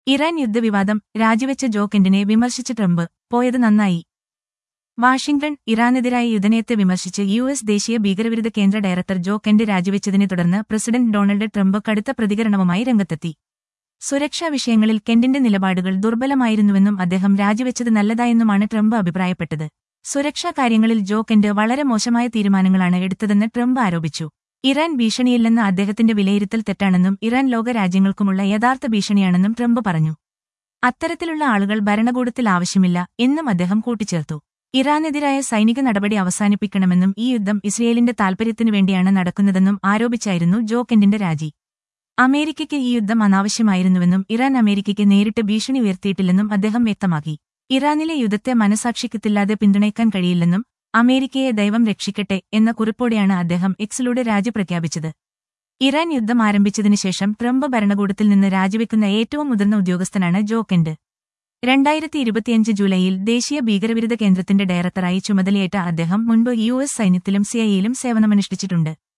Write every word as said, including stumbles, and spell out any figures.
Iran യുദ്ധവിവാദം രാജിവെച്ച ജോ കെന്റിനെ വിമർശിച്ച് Trump പോയത് നന്നായി. വാഷിംഗ്ടൺ. ഇറാനെതിരായ യുദ്ധനയത്തെ വിമർശിച്ച് യു എസ് ദേശീയ ഭീകരവിരുദ്ധ കേന്ദ്ര ഡയറക്ടർ ജോ കെന്റ് രാജിവെച്ചതിനെ തുടർന്ന് പ്രസിഡന്റ് ഡൊണാൾഡ് ട്രംപ് കടുത്ത പ്രതികരണവുമായി രംഗത്തെത്തി. സുരക്ഷാ വിഷയങ്ങളിൽ കെന്റിന്റെ നിലപാടുകൾ ദുർബലമായിരുന്നുവെന്നും അദ്ദേഹം രാജിവെച്ചത് നല്ലതായെന്നുമാണ് ട്രംപ് അഭിപ്രായപ്പെട്ടത്. സുരക്ഷാ കാര്യങ്ങളിൽ ജോ കെന്റ് വളരെ മോശമായ തീരുമാനങ്ങളാണ് എടുത്തതെന്ന് ട്രംപ് ആരോപിച്ചു. ഇറാൻ ഭീഷണിയില്ലെന്ന അദ്ദേഹത്തിന്റെ വിലയിരുത്തൽ തെറ്റാണെന്നും ഇറാൻ ലോകരാജ്യങ്ങൾക്കുമുള്ള യഥാർത്ഥ ഭീഷണിയാണെന്നും ട്രംപ് പറഞ്ഞു. അത്തരത്തിലുള്ള ആളുകൾ ഭരണകൂടത്തിൽ ആവശ്യമില്ല എന്നും അദ്ദേഹം കൂട്ടിച്ചേർത്തു. ഇറാനെതിരായ സൈനിക നടപടി അവസാനിപ്പിക്കണമെന്നും ഈ യുദ്ധം ഇസ്രയേലിന്റെ താൽപര്യത്തിനു വേണ്ടിയാണ് നടക്കുന്നതെന്നും ആരോപിച്ചായിരുന്നു ജോ കെന്റിന്റെ രാജി. അമേരിക്കയ്ക്ക് ഈ യുദ്ധം അനാവശ്യമായിരുന്നുവെന്നും ഇറാൻ അമേരിക്കയ്ക്ക് നേരിട്ട് ഭീഷണി ഉയർത്തിയിട്ടില്ലെന്നും അദ്ദേഹം വ്യക്തമാക്കി. ഇറാനിലെ യുദ്ധത്തെ മനസാക്ഷിക്കത്തില്ലാതെ പിന്തുണയ്ക്കാൻ കഴിയില്ലെന്നും അമേരിക്കയെ ദൈവം രക്ഷിക്കട്ടെ എന്ന കുറിപ്പോടെയാണ് അദ്ദേഹം എക്സിലൂടെ രാജി പ്രഖ്യാപിച്ചത്. ഇറാൻ യുദ്ധം ആരംഭിച്ചതിനുശേഷം ട്രംപ് ഭരണകൂടത്തിൽ നിന്ന് രാജിവെക്കുന്ന ഏറ്റവും മുതിർന്ന ഉദ്യോഗസ്ഥനാണ് ജോ കെന്റ്. രണ്ടായിരത്തി ഇരുപത്തിയഞ്ച് ജൂലൈയിൽ ദേശീയ ഭീകരവിരുദ്ധ കേന്ദ്രത്തിന്റെ ഡയറക്ടറായി ചുമതലയേറ്റ അദ്ദേഹം മുൻപ് യു എസ് സൈന്യത്തിലും സിഐഎയിലും സേവനമനുഷ്ഠിച്ചിട്ടുണ്ട്.